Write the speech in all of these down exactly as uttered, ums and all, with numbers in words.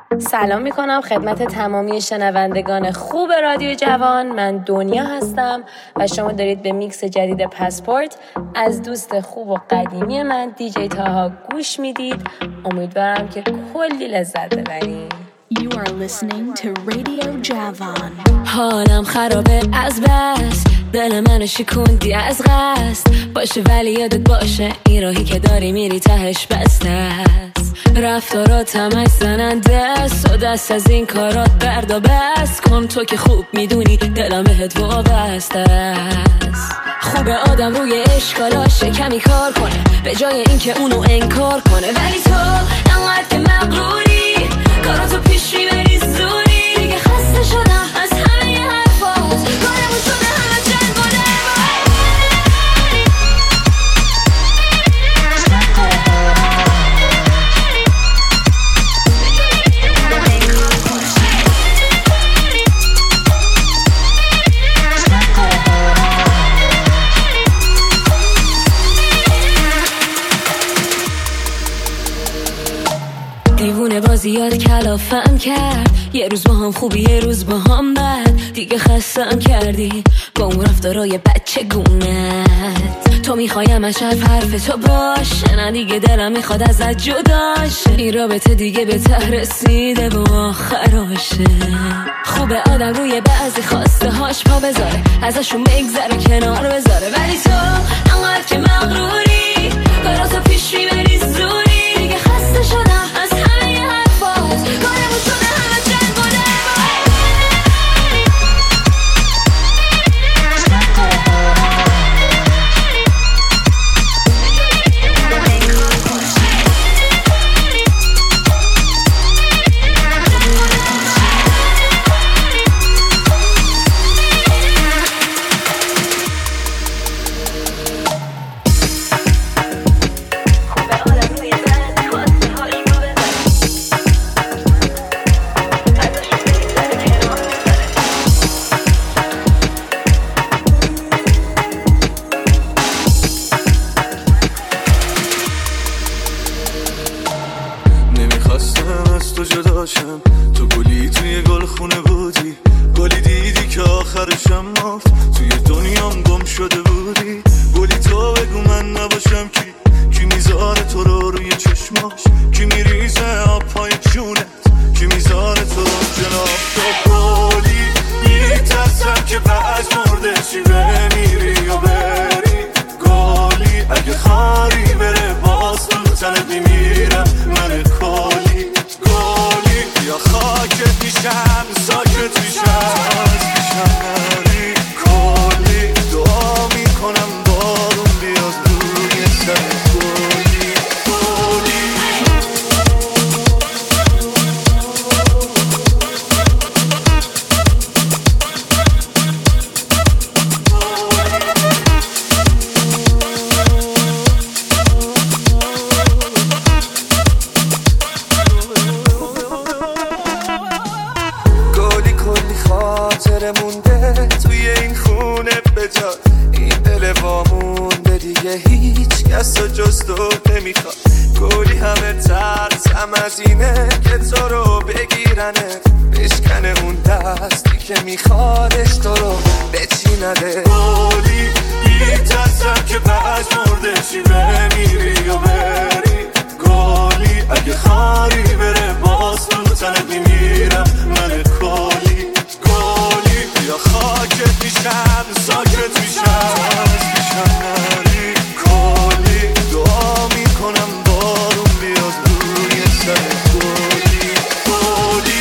سلام میکنم خدمت تمامی شنوندگان خوب رادیو جوان. من دنیا هستم و شما دارید به میکس جدید پاسپورت از دوست خوب و قدیمی من دیجی تاها گوش میدید. امیدوارم که کلی لذت ببرید. You are listening to Radio Javan. حالم خرابه از بس، دل منو شکوندی از قصد. باشه ولی یادت باشه این راهی که داری میری تهش بسته است. رفتاراتم عکس زننده است و دست از این کارات برد و بس کن. تو که خوب میدونی دلم بهت وابسته است. خوبه آدم روی اشکالاش کمی کار کنه به جای اینکه اونو انکار کنه. ولی تو انقدر که مغروری کاراتو پیش میبری زوری. دیگه خسته شدم از همه حرفات، کارمون شده همه جنگ و دیوونه بازی یاد کلافم کرد. یه روز با هم خوبی یه روز با هم بد. دیگه خستم کردی با اون رفتارای بچه گونت. تو میخوایم از حرف حرف تو باشه، نه دیگه دلم میخواد ازت جداشه. این رابطه دیگه به ته رسیده و آخراشه. خوبه آدم روی بعضی خواسته هاش پا بذاره، ازشون بگذره کنار بذاره. ولی تو انقدر که مغروری کاراتو پیش میبری زوری. دیگه خسته شدم از همه حرفات، کارمون شده همه جنگ و تو گلی توی گل خونه بودی، گلی دیدی که آخرشم مفت توی دنیام گم شده بودی. گلی تو بگو من نباشم کی کی میذاره تو رو روی چشماش، کی میریزه آب پای جونت، کی میذاره تو رو جناب تو. گلی میترسم که بعد مرده چی بمیری و بری. گلی اگه خاری بره باز تو تنت میمیرم من. کلی گلی یا خاکت میشم ساکت میشم از پیشم نری. کلی دعا میکنم بارون بیاد روی سر. کلی کلی مونده توی این خونه بجا. این دل وامونده دیگه هیچ کس رو جز تو نمیخواد. کلی همه ترسم از اینه که تو رو بگیرنه، بشکنه اون دستی که میخوادش تو رو بچینده. کلی میترسم که بعد مرده چی بمیری و بری. کلی اگه خاری بره باز تو تنت میمیرم من. کلی یا خاکت میشم ساکت میشم از پیشم نری. کلی دعا میکنم بارون بیاد روی سر. کلی کلی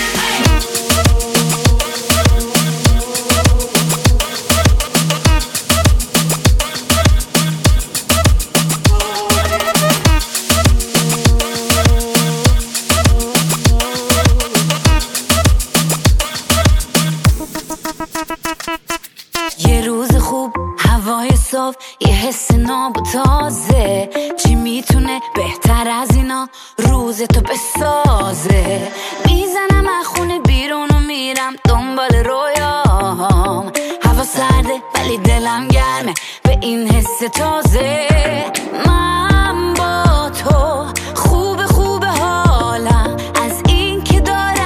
یه حس ناب و تازه، چی میتونه بهتر از اینا روز تو بسازه. میزنم از خونه بیرون و میرم دنبال رویام. هوا سرده ولی دلم گرمه به این حس تازه. من با تو خوب خوب حالم از این که دارم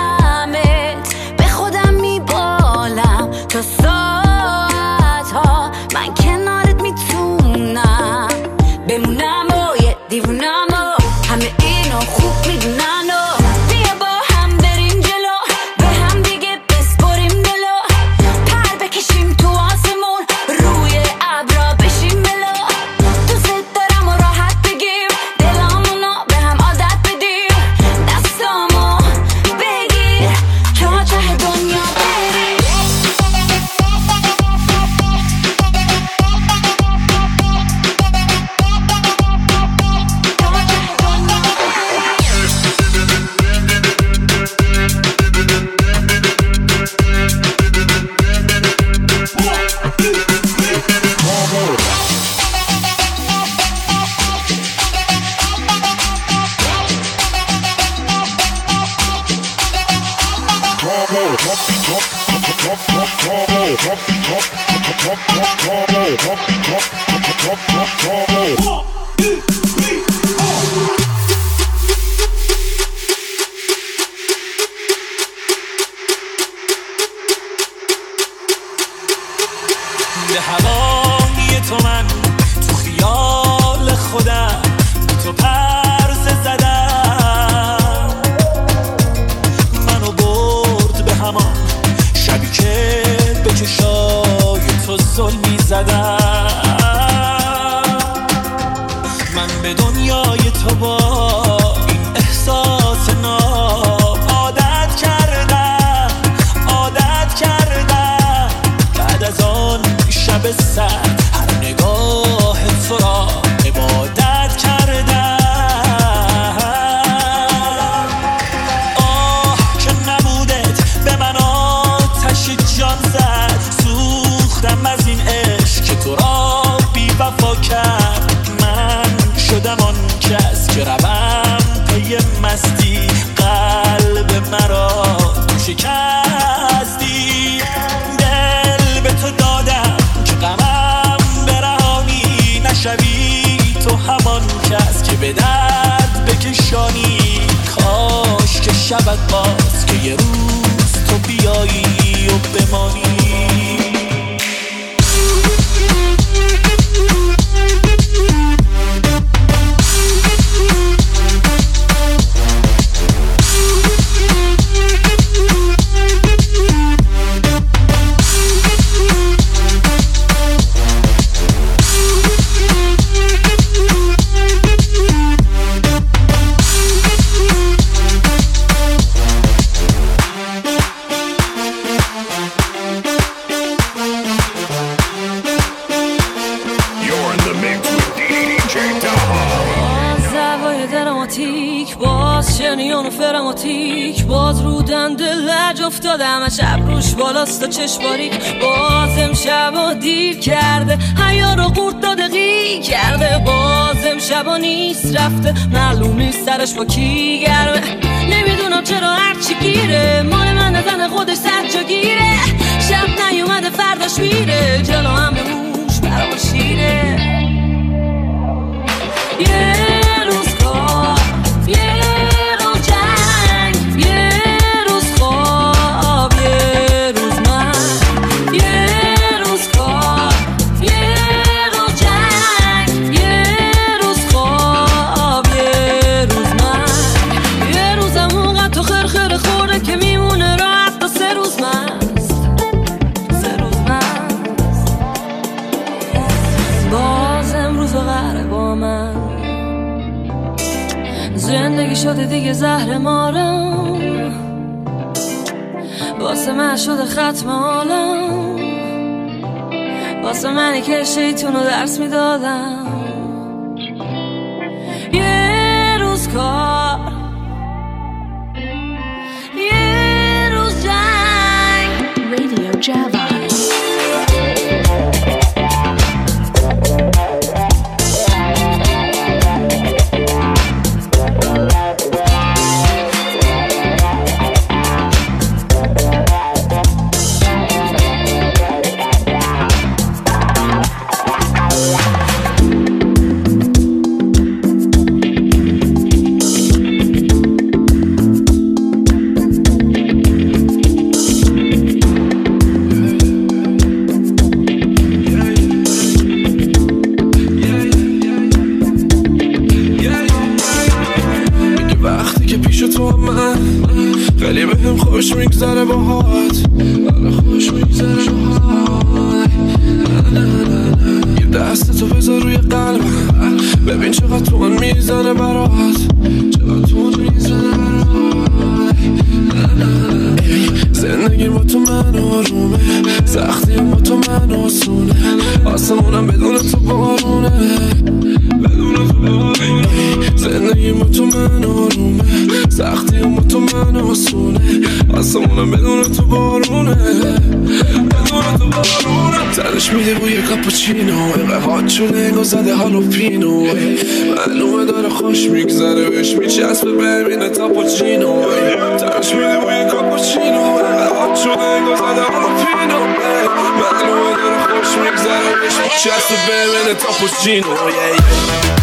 به هوای تو من تو خیال خودم تو پرسه زدم، منو برد به همان شبی که به چشای تو ظلمی زدم. من به دنیای تو با این احساس ناب عادت کردم عادت کردم. بعد از آن شب سرد هر نگاه تو را عبادت کردم. آه که نبودت به من آتش جان زد، سوختم از این عشق که تو را بی وفا کرد. من شدم آن کس که روم پی مستی، قلب مرا تو شکستی. دل به تو دادم که غمم برهانی، نشوی تو همان کس که به درد بکشانی. کاش که شبت باز که یه روز تو بیایی و بمانی. فراماتیک باز رو دنده لج افتادم، شب روش بالاست و چشم باریک. باز امشب و دیر کرده، حیا رو قورت داده غی کرده. باز امشب و نیست رفته، معلوم نیست سرش با کی گرمه. نمیدونم چرا هرچی گیره، مال من زن خودش صد جا گیره. شب نیومده فرداش میره، جلو هم به موش برام شیره. یه روز کار یه زندگی شده دیگه زهر مارم، واسه من شده ختم عالم. واسه منی که شیطون رو درس میدادم. یه روز کار یه روز جنگ. Radio Java. خیلی بهم خوش میگذره باهات، حالا خوش میگذره باهات. یه دست تو بذار روی قلبم، ببین چقدر تون میزنه برات، چقدر تون میزنه برات. زندگی با تو من آرومه، سختی با تو من آسونه. آسمونم بدون تو بارونه، بدون تو بارونه. زندگی با تو من آرومه، سختی با تو من آسونه. آسمونم بدون تو بارونه، بدون تو بارونه. تنش میده بوی کاپوچینو، قهوه چونه انگار زده هالو پینو. معلومه داره خوش میگذره، بهش میچسبه ببینه تاپوچینو. تنش میده بوی کاپوچینو، قهوه Just a bell and a cappuccino, yeah, yeah.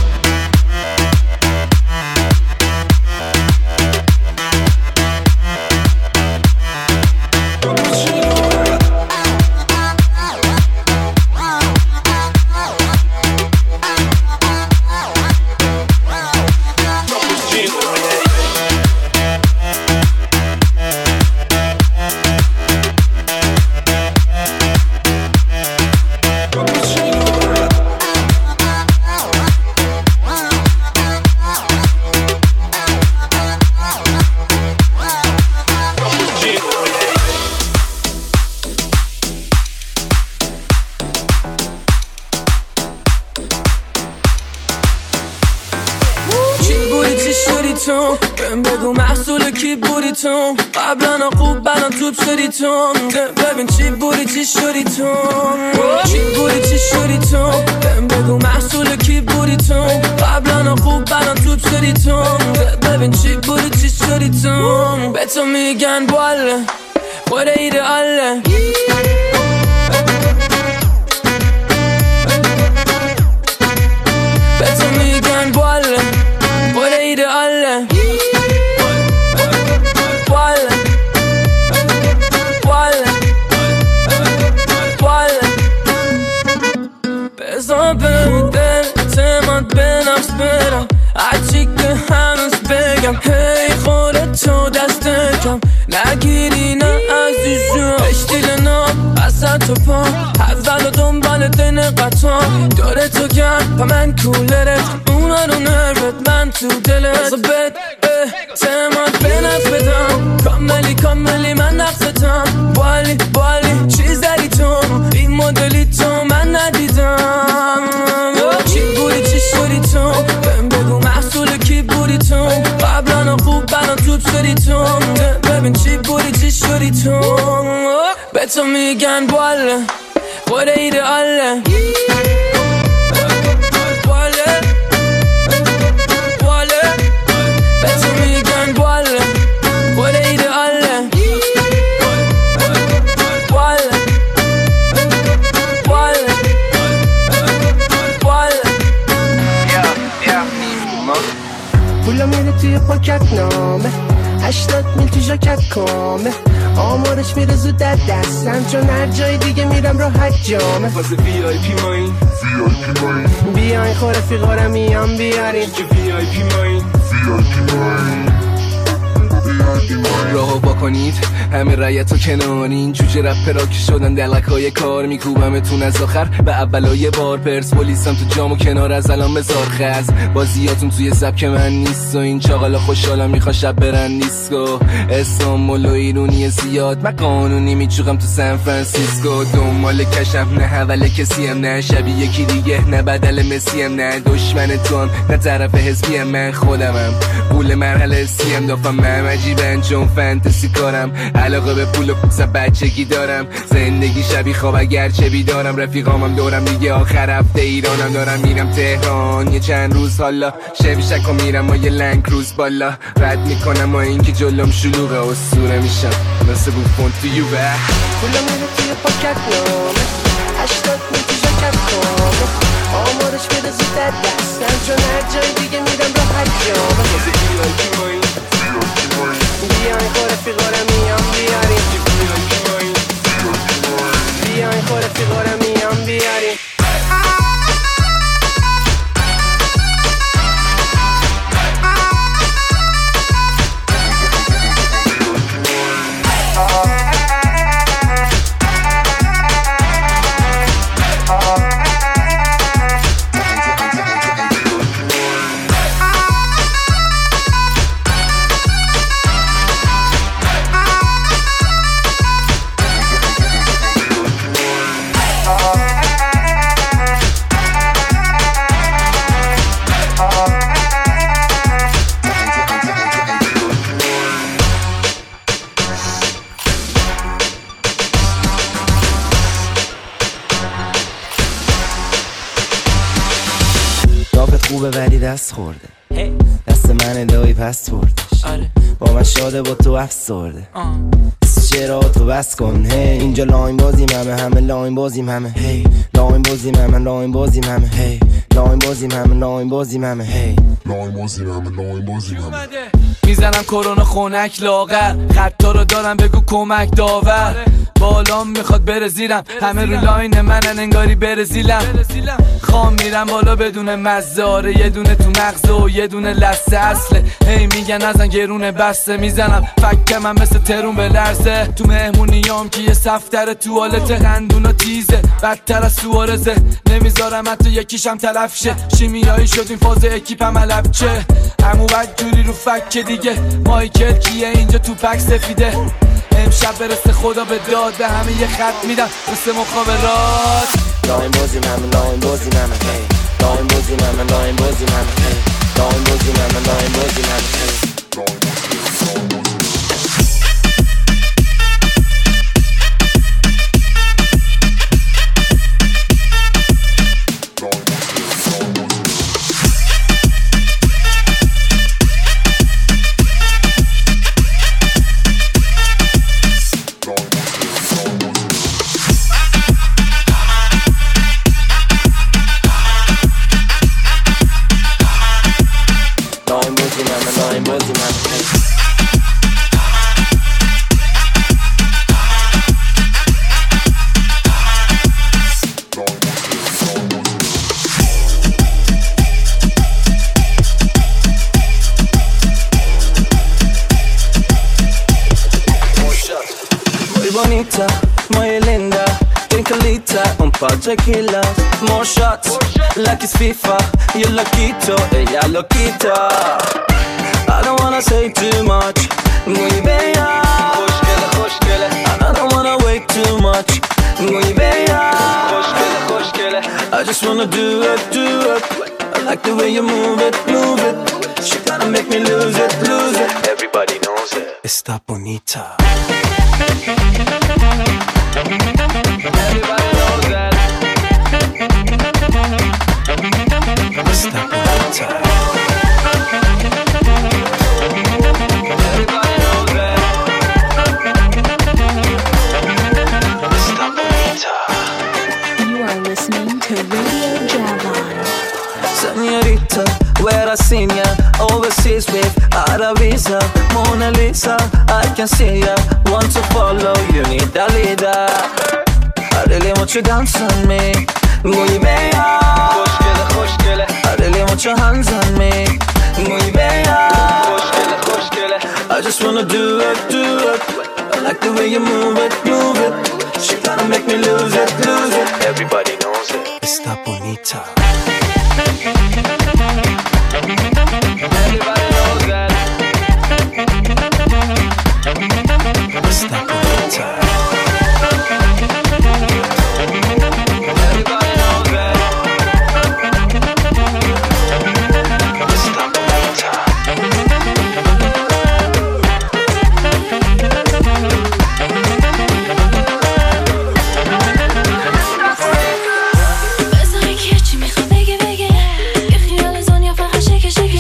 بهم بگو محصول کی بودی تو قبلا خوب بنا توب شدی تو ببین چی بودی چی شدی تو چی بودی چی شدی تو بهم بگو محصول کی بودی تو قبلا خوب بنا توب شدی تو ببین چی بودی چی شدی تو به تو میگن باله خود ایدئاله به تو میگن باله خود ایدئاله بزن به دل اعتماد به نفس برم هرچی که هنوز بگم هی خودتو دست کم نگیری نه عزیزم اشتیل نام وسط تو پا اول و دنبال دین قطعا داره تو گرد و من کولرت اونا رو نرد من تو دلت بزن به اعتماد به نفس بدم کاملی کاملی من نقصتم بالی بالی چی زدی تو این مدلی تو من ندیدم چی بودی چی شدی تو بهم بگو محصول کی بودی تو قبلا خوب بنا توب شدی تو ببین چی بودی چی شدی تو به تو میگن باله خود ایدئاله باله باله به تو میگن باله خود ایدئاله باله باله باله پولا میره توی پاکت نامه هشتاد میل تو ژاکت کامه آمارش میره زود در دستم چون هر جای دیگه میرم راحت جامه واسه وی آی پی ماین وی آی پی ماین بیاین خور فیغارم میام بیارین که وی آی پی ماین وی آی پی ماین راهو با کنید همه رایتو کنارین جوجه رپرا که شدن دلکای کار میکوبمتون از آخر به اولای بار پرس پلیسم تو جام و کنار از الان بزار خز بازیاتون توی سبک من نیست و این چاقالا خوشحالم میخوا شب برن نیسکو استانبول و ایرونی زیاد من قانونی میچوقم تو سان فرانسیسکو دنبال کشم نه حول کسیم نه شبیه یکی دیگه نه بدل مسیم نه دشمن تو هم نه طرف حزبیم من خودمم پول مرحله سیم دافم من عجیبن چون فانتزی کارم علاقه به پول و پوکس بچگی دارم زندگی شبیه خواب اگرچه بیدارم رفیقامم دورم دیگه آخر هفته ایرانم دارم میرم تهران یه چند روز حالا شبی شکا میرم و یه لنگ روز بالا رد میکنم و اینکه جلوم شلوغه و سوره میشم مثل بوفون تو یوبه پولا میره توی پاکت نامه هشتاد میل تو ژاکت کامه آمارش میره زود در دستم چون هر جای دیگه میرم راحت جامه واسه وی آی پی ماین بیاین خور فیغارم میام بیارین بیاین خور فیغارم میام بیارین خوبه ولی دست خورده دست من دایی پس بردش با من شاده با تو افسرده چرا تو بس کن هی اینجا لاین بازیم همه همه لاین بازیم همه هی لاین بازیم همه لاین بازیم همه هی لاین بازیم همه لاین بازیم همه هی لاین بازیم همه لاین بازیم همه میزنم کرونا خونک لاغر خطا رو دارم بگو کمک داور بالام میخواد بره زیرم همه رو لاین منن انگاری بره زیلم خام میرم بالا بدون مزاره یه دونه تو مغزه و یه دونه لسه اصله هی میگن ازن گرونه بسته میزنم فکه من مثل ترون به لرزه تو مهمونیام که یه صفتر توالت هندونا تیزه بدتر از سوارزه نمیذارم حتی یکیشم تلف شه شیمیایی شد این فاز اکیپم علب چه همو بد جوری رو فکه دیگه مایکل کیه اینجا تو پک سفیده امشب برسه خدا به داد به همه یه خط میدم مثل مخابرات لاین بازیم همه لاین بازیم همه هی لاین بازیم همه لاین بازیم همه هی لاین بازیم همه لاین بازیم همه هی Tequila, more shots, like it's FIFA. You're loquito, ella loquita. I don't wanna say too much. Muy bella, خوشگله خوشگله. I don't wanna wait too much. Muy bella, خوشگله خوشگله. I just wanna do it, do it. I like the way you move it, move it. She gotta make me lose it, lose it. Everybody knows it. Está bonita. Everybody knows that. Está bonita. Everybody knows that. Está bonita. You are listening to Radio Javon. Señorita, where I seen ya overseas with Aravisa, Mona Lisa, I can see ya. Want to follow, you need a leader. I really want you dance on me. Muy bella, خوشگله خوشگله. I really want your hands on me. Muy bella, خوشگله خوشگله. I just wanna do it, do it. I like the way you move it, move it. She gotta make me lose it, lose it. Everybody knows it. Está bonita. Everybody knows that. Está bonita. Everybody knows that. Está bonita. بذاری که چی میخواد بگه بگه یه خیال دنیا فقط شکه شکه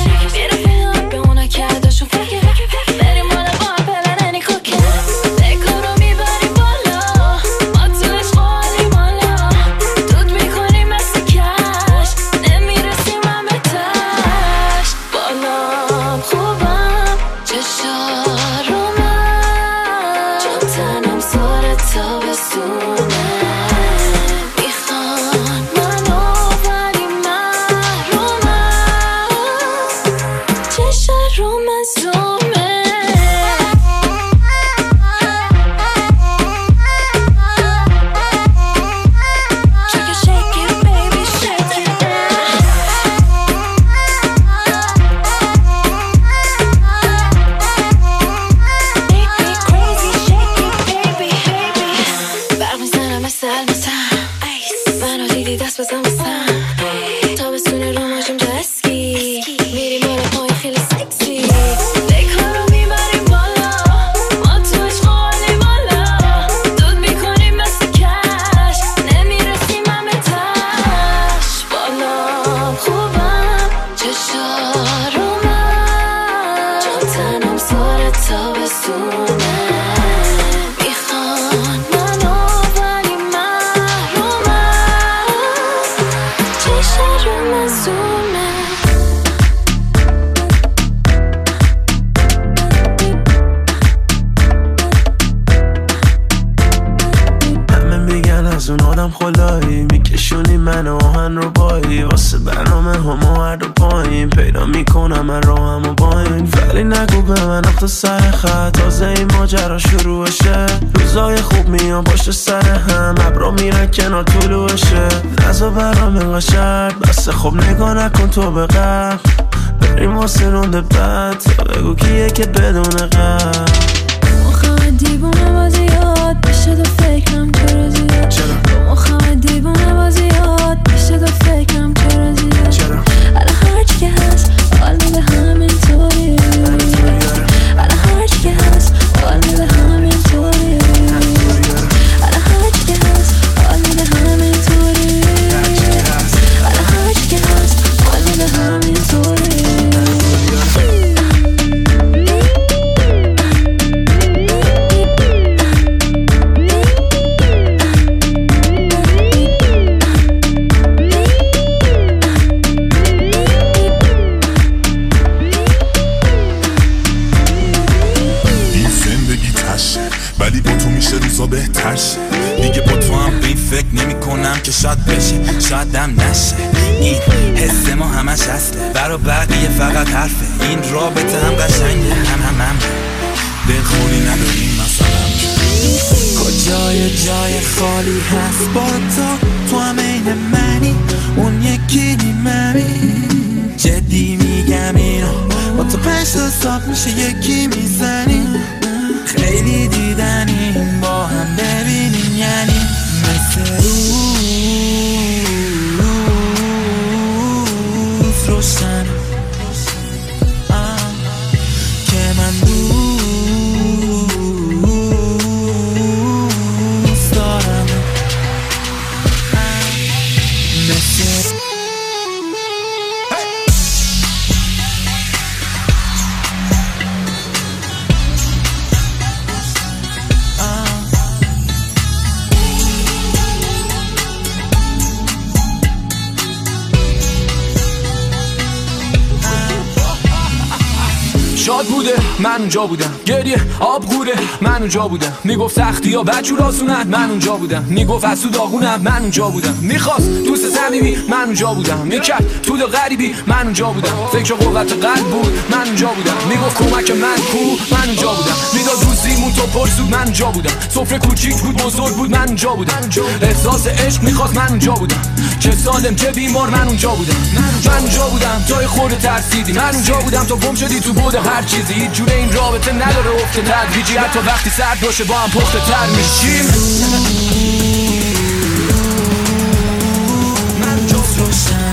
من آهن رو بایی واسه برنامه همو هر دو پایین پیدا میکنم من راهم و باین ولی نگو به من اخت سر خط تازه این ماجرا شروعشه روزای خوب میان پشت سر هم ابرا میرن کنار طلوعشه نزا برام اینقدر شرط بسه خب نگاه نکن تو به قبل بریم واسه رونده بد تا بگو کیه که بدون قبل مخم دیوونه بازیات بشه دو فکرم چرا زیاد چرا مخم دیوونه بازیات بشه دو فکرم چرا زیاد چرا الان هرچی که هست حال میده همین طوری الان هرچی که هست حال میده همین طوری الان هرچی که هست حال میده همین طوری الان هرچی که هست حال میده همین طوری ولی با تو میشه روزا بهتر شه دیگه با تو هم به این فکر نمی کنم که شاید بشه شاید هم نشه این حس ما همش هسته برا بقیه فقط حرفه این رابطه هم قشنگه هم هم هم دلخوری نداریم مثلا کجای جای خالی هست با تو تو هم این منی اون یکی نیممی جدی میگم اینو با تو پشت حساب میشه یکی میزنی خیلی دیدنیم با هم ببینیم یعنی مثل روز روشن که من دوست دارم مثل شاد بوده من اونجا بودم گریه آب غوره من اونجا بودم میگفت سختی ها بچور آسونن من اونجا بودم میگفت از تو داغونم من اونجا بودم میخواست دوست صمیمی من اونجا بودم میکرد تو دل غریبی من اونجا بودم فکر قوت قلب بود من اونجا بودم میگفت کمک من کو من اونجا بودم میداد روزیمون تو پرسود من اونجا بودم سفره کوچیک بود بزرگ بود من اونجا بودم احساس عشق میخواست من اونجا بودم چه سالم چه بیمار من اونجا بودم من اونجا بودم جای خورده ترسیدی من اونجا بودم تو گم شدی تو بود هر چیزی هیچ جوره این رابطه نداره افت تدریجی حتی وقتی سرد باشه با هم پخته تر میشیم من جز روشن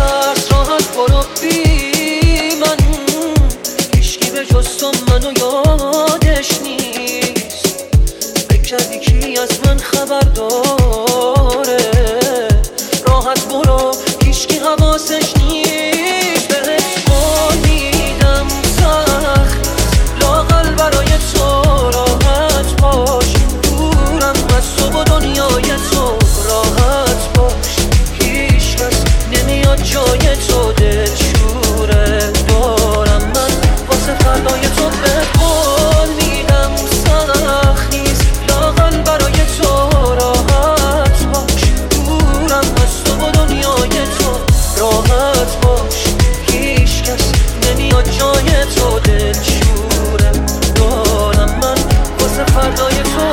ترس راحت برو بی من، هیچکی به جز تو منو یادش نیست. فکر کردی کی از من خبر داره؟ راحت برو هیچکی حواسش نیست. بهت قول میدم سخت لااقل برای تو راحت باش، دورم از تو و دنیای تو راحت باش. هیچ کس نمیاد جای تو، دلشوره دارم من واسه فردای تو. بهت قول میدم سخت نیست لااقل برای تو راحت باش، دورم از تو و دنیای تو راحت باش. هیچ کس نمیاد جای تو، دلشوره دارم من واسه فردای تو.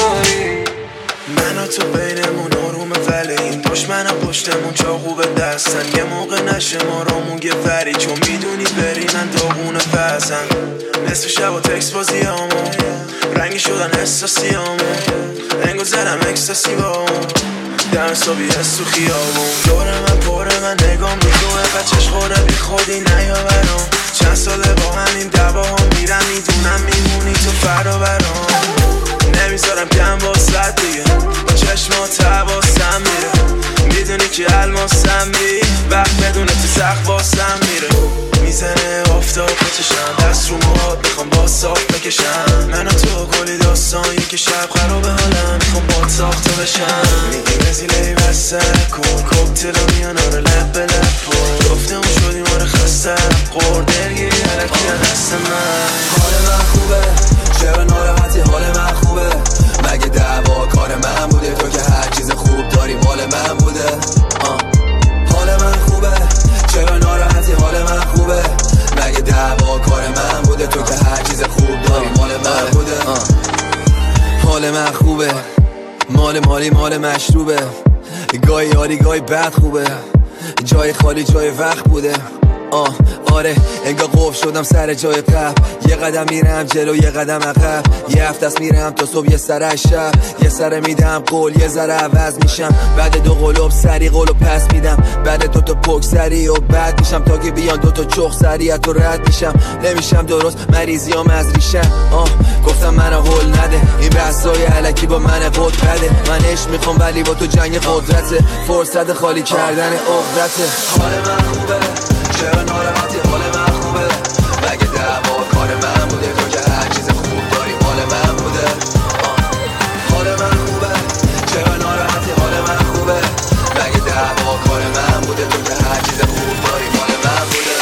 تو بینمون آرومه، ولی این دشمنم پشتمون چاقو به دست اصلا یه موقع نشه ما رامون یه وری، چون میدونی بری من داغونه پسم. نصف شب و تکس بازی همون رنگی شدن احساسی همون، انگو زدم اکستاسی با همون دم صابی هست تو خیابون. دور من پره من نگام میدونه بچهش خوره بی خودی نیا برام. چند ساله با همین دبا ها میرم میدونم میمونی تو فرا برام. نمیذارم کم باست دیگه با چشمات حواسم میره، میدونی که الماسم بی وقت بدونه تو سخت باسم میره. میزنه آفتاب بچشم دست رو موهات میخوام با صاف بکشم. من و تو کلی داستان یکی شب خراب حالم میخوام با ساخته بشم. میگی وزیله بسته کن کوکتل و میان آره لب به لب پر گفته اون شدی ماره خسته قور درگیری علکی دست من. حال من خوبه چرا ناراحتی حال من خوبه مگه دعوا کار من بوده تو که هر چیز خوب داری مال من بوده. آه. حال من خوبه چرا ناراحتی حال من خوبه مگه دعوا کار من بوده تو که هر چیز خوب داری مال من بوده. آه. حال من خوبه مال مالی مال مشروبه گاهی عالی گاهی بد خوبه جای خالی جای وقت بوده. آه آره انگار قفل شدم سر جای قبل، یه قدم میرم جلو یه قدم عقب، یه هفته است میرم تا صبح یه سر از شب، یه سر میدم قول یه ذره عوض میشم، بعد دو قلوب سری قولو پس میدم، بعد دو تا پک سری و بعد میشم تا که بیان دو تا چخ سریعت تو رد میشم، نمیشم درست مریضیام از ریشم. آه گفتم منو هول نده این بحثای الکی با من قد بده، من عشق میخوام ولی با تو جنگ قدرته، فرصت خالی کردن عقدته. حال من خوبه چرا ناراحتی حال من خوبه مگه دعوا کار من بوده تو که هر چیز خوب داری مال من بوده. حال من خوبه چرا ناراحتی حال من خوبه مگه دعوا کار من بوده تو که هر چیز خوب داری مال من بوده.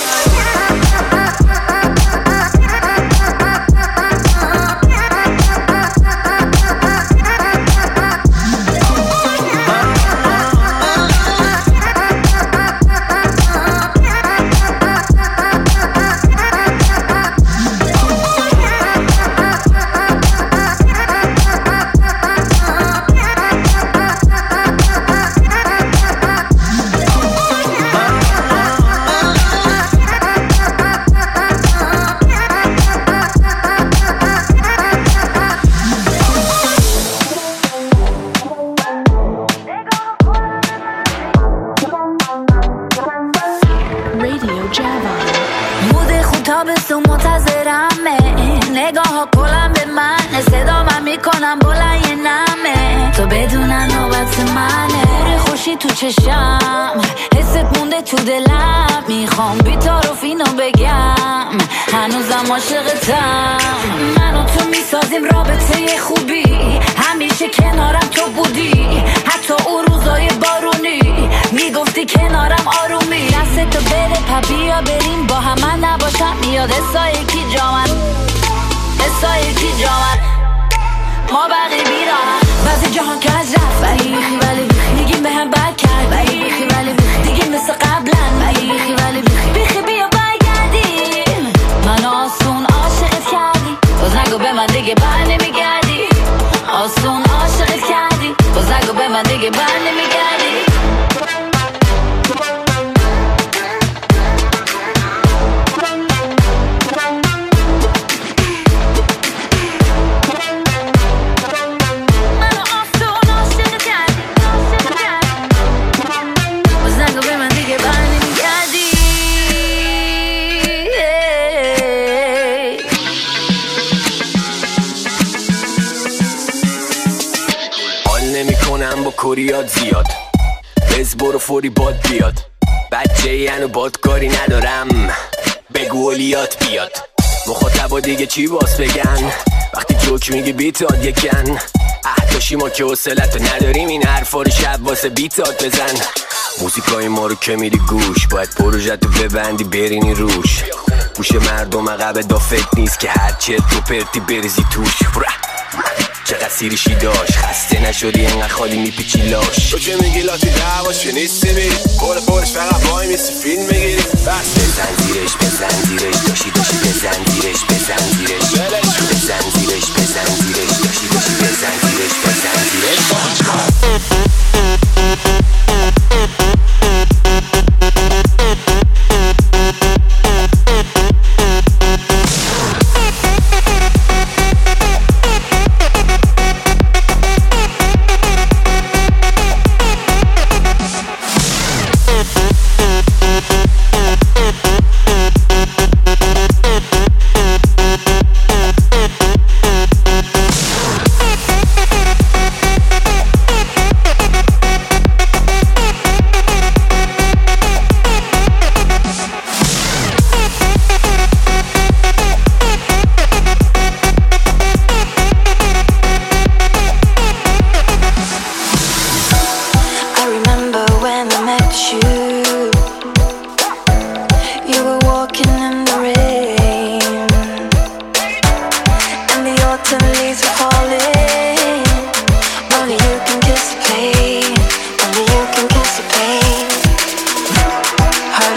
تو چشم حست مونده تو دلم، میخوام بی‌تعارف اینو بگم هنوزم عاشقتم. منو تو میسازیم رابطه خوبی، همیشه کنارم تو بودی، حتی اون روزای بارونی میگفتی کنارم آرومی. دست تو بده پبیا بریم با هم، من نباشم میاد اسای کی جامن اسای کی جامن ما بقیه بیران. بعضی جهان که از رفت ولی بیخی ولی بیخی میگیم به هم بد کرد ولی بیخی ولی بیخی دیگه مثل قبلن ولی بیخی ولی بیخی بیخی بیا برگردیم. من آسون عاشقت کردی باز نگو به من دیگه بر نمیگردی، آسون عاشقت کردی باز نگو به من دیگه بر نمیگردی. با کوریات زیاد بز برو فوری باد بیاد، بچه ینو بادکاری ندارم بگو اولیات بیاد. مخاطبا دیگه چی باز بگن وقتی جوک میگی بیتاد یکن، احتاشی ما که حوصلتو نداریم این حرفا رو شب واسه بیتاد بزن. موزیکای ما رو که میری گوش باید پروژتو ببندی برینی روش، گوش مردم عقب دافت نیست که هر چه تو پرتی بریزی توش. چقدر سیریشی داشت خسته نشدی اینقدر خالی میپیچی لاش، تو که میگی لاتی دعواش که نیستی میری کل پرش فقط وای میستی فیلم میگیری بس بزن زیرش بزن زیرش داشی داشی بزن زیرش بزن زیرش بزن زیرش بزن زیرش داشی داشی بزن زیرش بزن زیرش.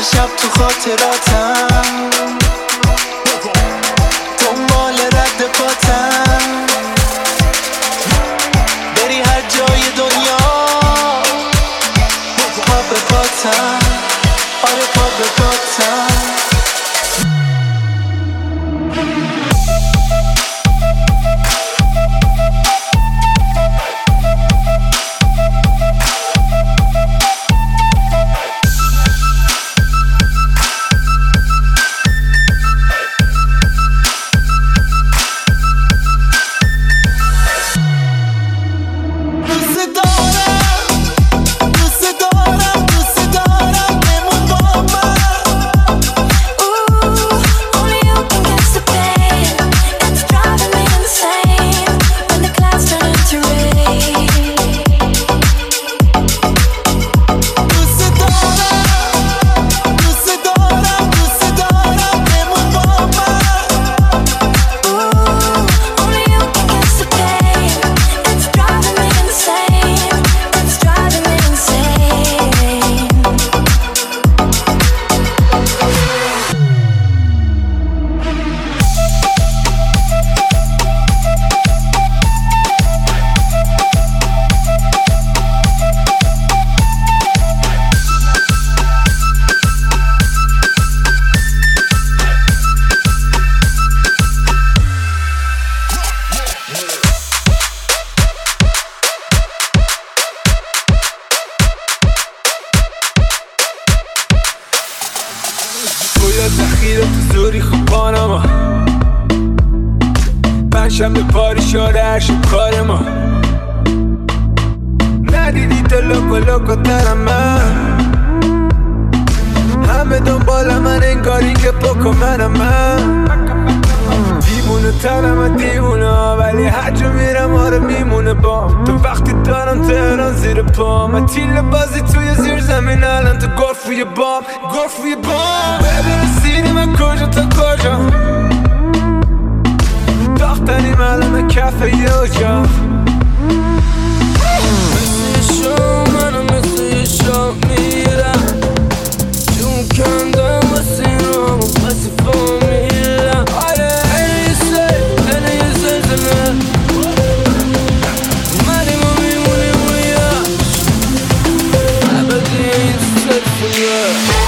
شب تو خاطراتم دنبال رد پاتم بری هر جای دنیا پا به پاتم آره پا به پاتم شم پاری شده عرشم کار ما ندیدی تو لوکو لوکو ترم من همه دنبال من انگاری که پاکو منم من دیمونه تنم دیمونه ولی هر جا میرم آره میمونه بام تو وقتی دارم تهران زیر پام تیل بازی توی زیر زمین الان تو گرف روی بام گرف روی بام ببین رسیدی من کجا تا کجا داختنیم الان کف یه جا مثل شو منو مثل شو میرم جون کندم واسه رام و واسه فامیلم آره اینه سه اینه یه زلزله اومدیم و میمونیم و یاش عبدی این سلسله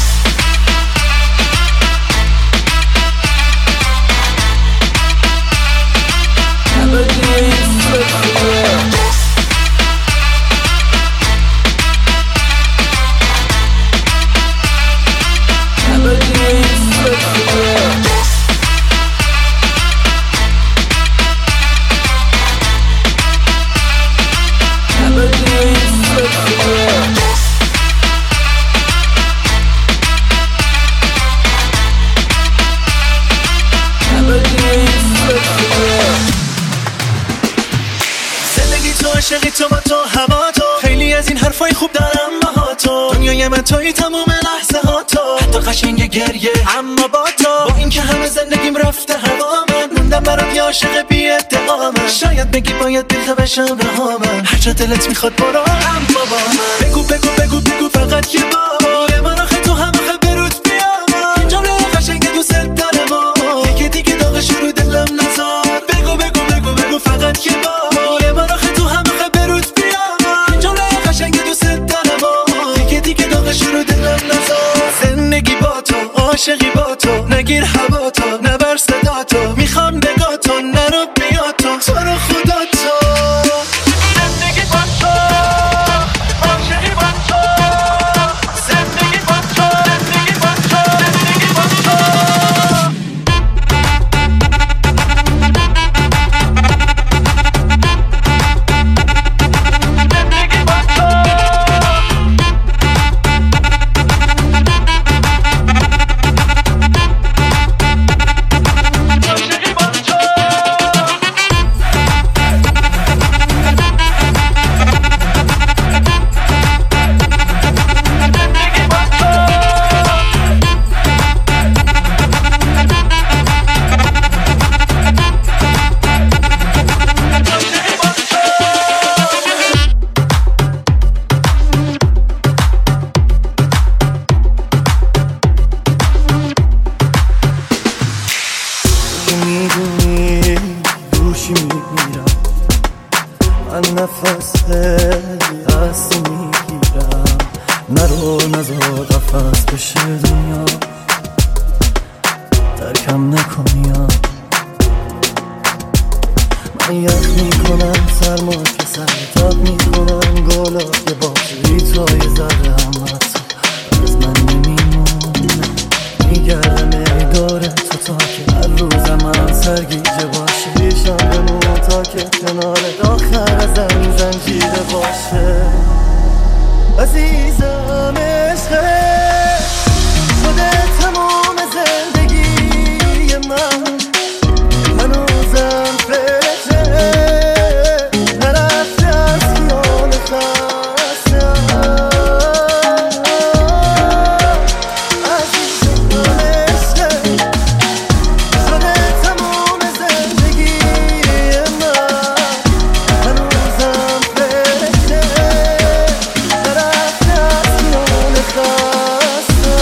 عاشقی تو با تو هوا تو خیلی از این حرفای خوب دارم با تو دنیای من توی تموم لحظه ها تو حتی قشنگ گریه اما با تو با این که همه زندگیم رفته هوا من موندم برات یه عاشق بی ادعا من شاید بگی باید دل بشم رها من هر جا دلت میخواد برو اما با من بگو بگو بگو بگو فقط یه بار من آخه تو هم آخه بروت بیام این جمله قشنگ دوست دارم و دیگه دیگه داغش رو دلم نزار بگو بگو بگو بگو فقط یه بار عاشقی با تو نگیر هوا تو نبر صدا تو میخوام نگاه تو نرو بیا تو تو رو خدا تو زندگی با تو عاشقی با تو زندگی با تو زندگی با تو زندگی با تو زندگی با تو عاشقی دنیا ترکم نکنی ها. من یخ میکنم سرما که سرتاب میکنم گلا یه بازوی تو یه ذره هم حتی از من نمیمونه. میگردم ای داره تو تا که هر روز من سرگیجه باشه پیشم بمون تا که کنارت آخر ازم زنجیره باشه. عزیزم عشقه شده تمام زندگی من هنوزم فرشه نرفته از خیال خستم. عزیزم عشقه شده تمام زندگی من هنوزم فرشه نرفته از خیال خستم.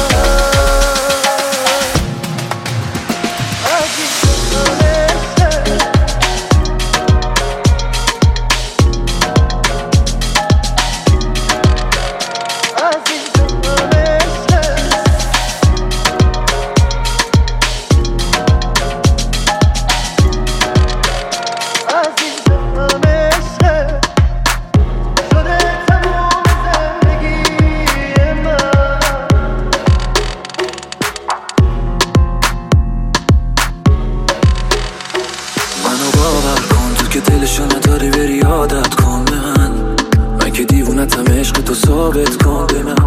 منو باور کن تو که دلشو نداری بری عادت کن به من. من که دیوونتم عشق تو ثابت کن به من.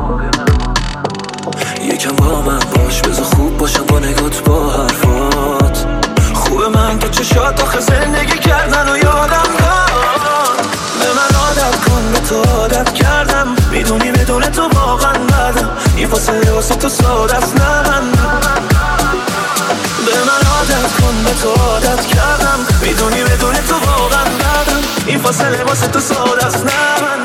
یکم با من باش بذار خوب باشم با نگات با حرفات. خوبه من تو چشات آخه زندگی کردن و یادم کن. به من عادت کن به تو عادت کردم میدونی بدون تو واقعا بدم. این فاصله واسه تو ساده است نه من. به من عادت کن به تو عادت کردم میدونی بدون تو واقعا بدم. این فاصله واسه تو ساده است نه من.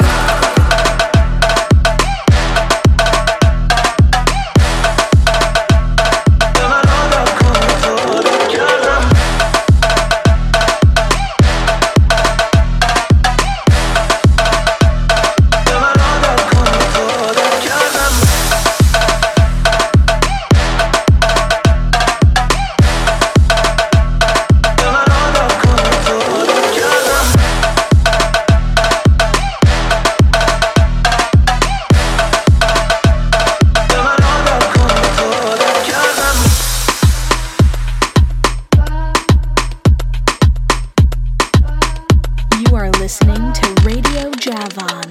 You are listening to Radio Javan.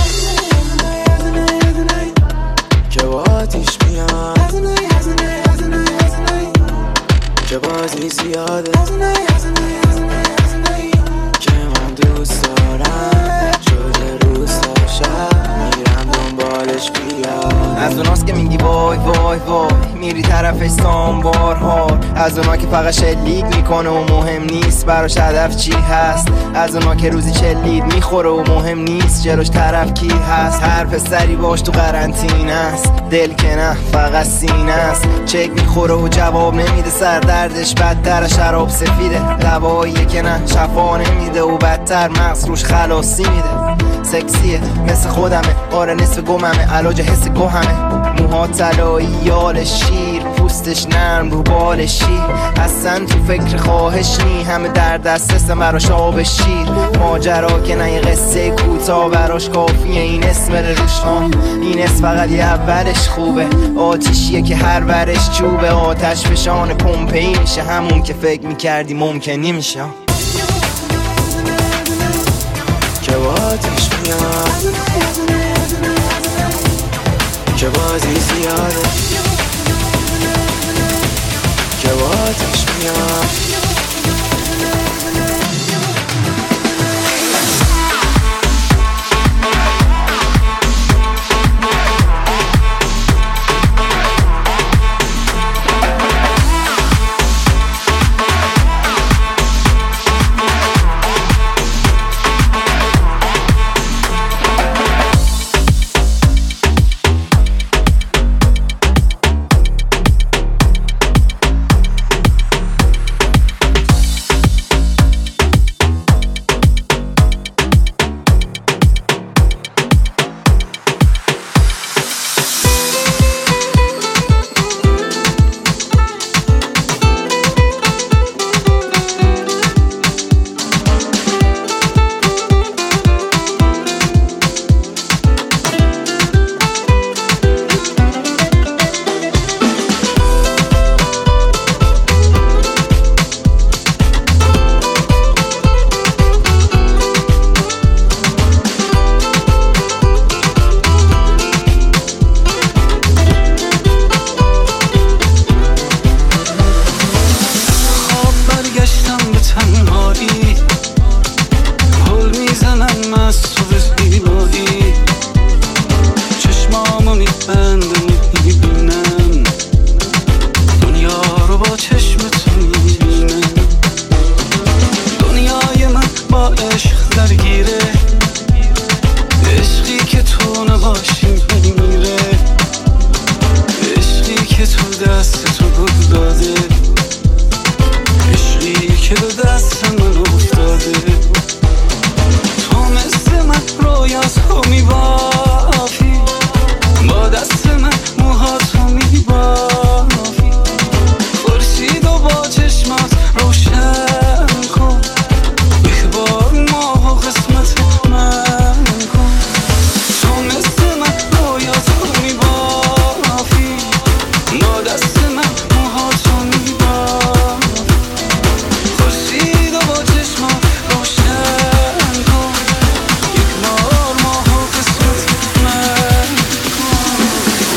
که با آتیش میاد که بازی زیاده که من دوست دارم شده روز تا شب میرم دنبالش بیاد. از اوناست که میگی وای وای وای میری طرفش سامبارها. از اونا که فقط شلیک میکنه و مهم نیست براش هدف چی هست. از اونا که روزی شلید میخوره و مهم نیست جلوش طرف کی هست. هر پسری باش تو قرنطینه است دل که نه فقط سینه است. چک میخوره و جواب نمیده سر دردش بدتر شراب سفیده. دواییه که نه شفا نمیده و بدتر مغز روش خلاصی میده. سکسیه مثل خودمه آره نصف گممه علاج حس گوهمه. موها طلایی یال شیر پوستش نرم رو بال شیر. اصلا تو فکر خواهش نی همه در دست است براش آب شیر. ماجرا که نه یه قصه کوتاه براش کافیه این اسم بره روش. این اسم فقط یه اولش خوبه آتیشیه که هر ورش چوبه. آتش فشان پمپئی میشه همون که فکر میکردی ممکنی میشه. که با آتیش میاد که بازی زیاده که با آتیش میاد. دست تو گل داده، عشقی که دو دست من افتاده. تو مثل من رویاتو میبافی، با دست من موهاتو میبافی. خورشید و با چشمات روشن کن، یک بار ماه و قسمت من کن. تو مثل من رویاتو میبافی، با دست من موهاتو میبافی. خورشید و با چشمات روشن کن، یک بار ماه و قسمت من کن.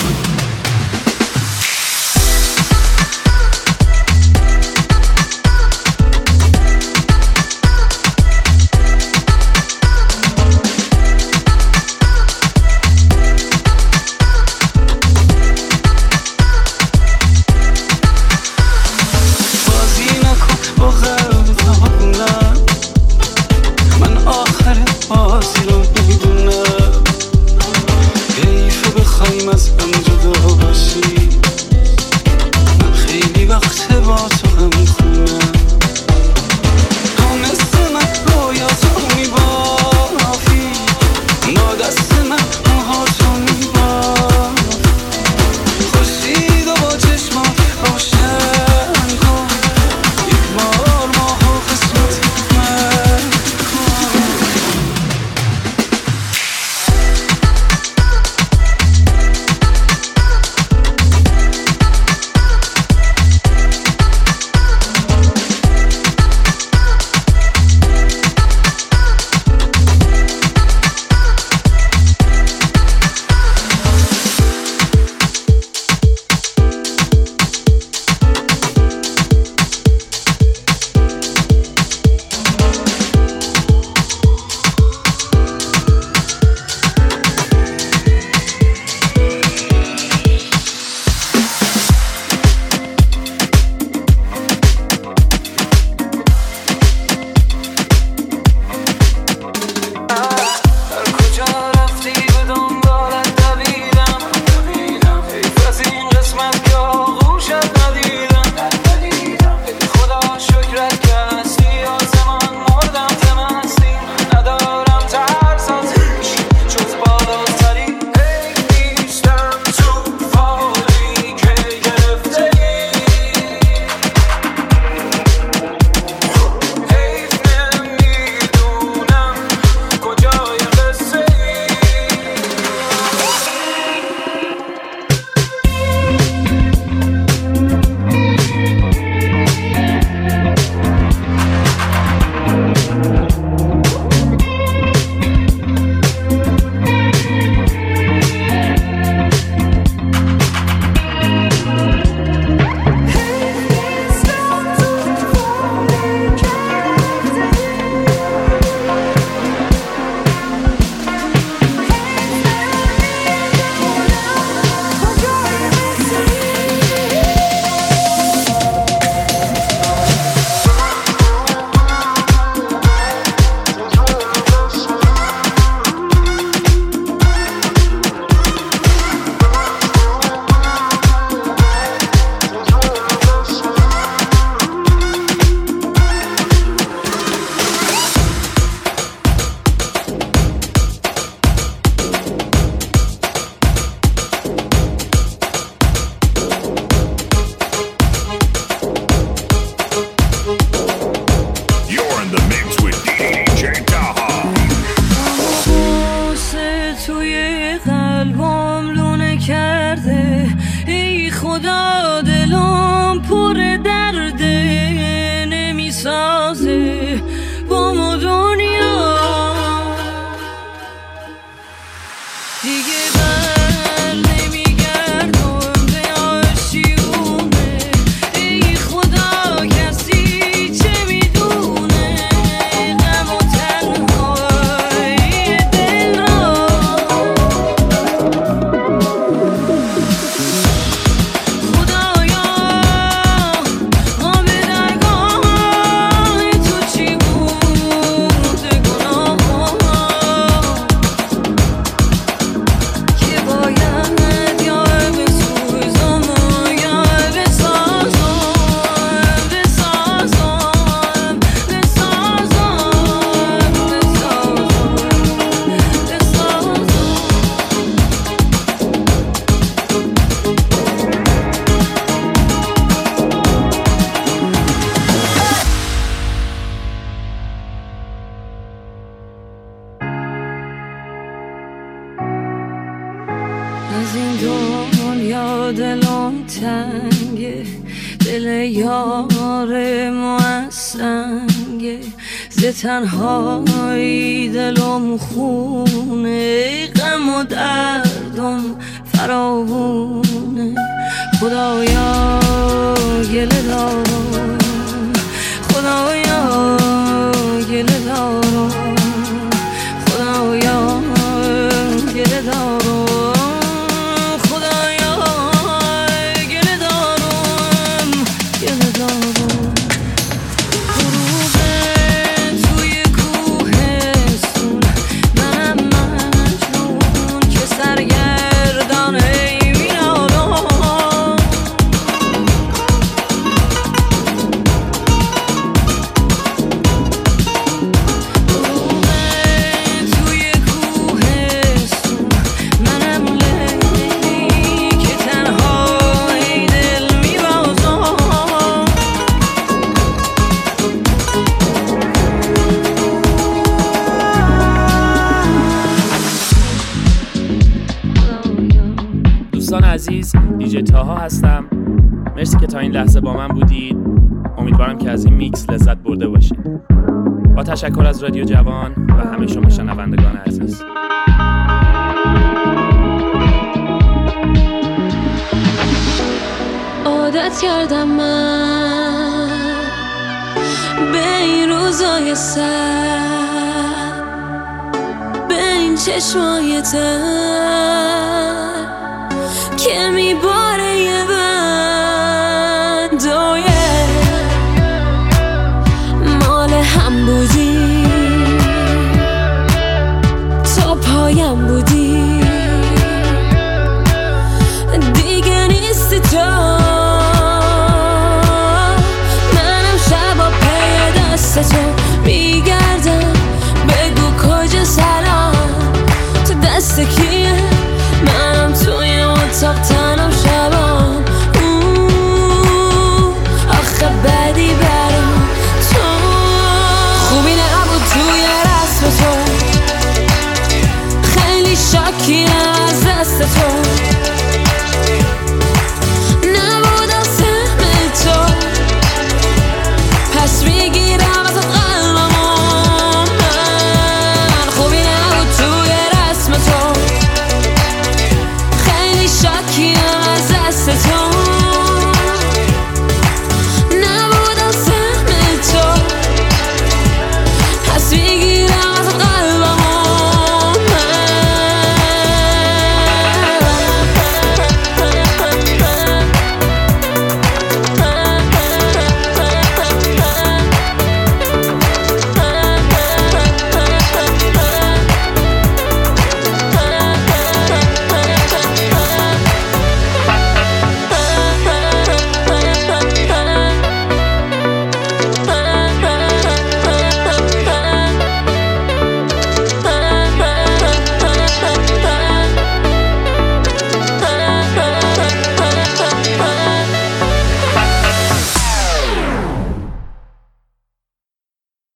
بازی نکن با قلب تمام، من آخر بازی رو میدونم. حیفه بخوایم از هم جدا باشی، من خیلی وقت با تو هم خونم. تو مثل من رویاتو میبافی، با دست من موهاتو میبافی. خورشید و با چشمات روشن کن، یک بار ماه و قسمت من کن. در کجا رفتی به دنبالت دویدم، حیف از این قسمت که آغوشت ندیدم. خدا شکرت که هستی، آسمان مردم تمستی. ندارم ترس از هیچ جز بالاتری. حیف نیستم تو فالی که گرفته ای، حیف نمیدونم کجای قصه ای. You're in the mix with D J Taha. قصه توی قلبم لونه کرده، ای خدا دلم پر درده. نمیسازه با ما دنیا دیگه، بر نمیگردم به آشیونه. ای خدا کسی چه میدونه غم و تنهایی دل را. خدایا تنگه، دل یار ما سنگه، ز تنهایی دلم خونه، غم و دردم فراوونه. خدایا گله دارم، خدایا گله دارم، خدایا گله دارم، خدایا گله دارم، گله دارم. غروبه توی کوهستون، منم مجنون که سرگردانه عزیز، دیجی تاها هستم. مرسی که تا این لحظه با من بودید. امیدوارم که از این میکس لذت برده باشید. با تشکر از رادیو جوان و همه شما شنوندگان عزیز. عادت کردم من به این روزای سر، به این چشمای تر،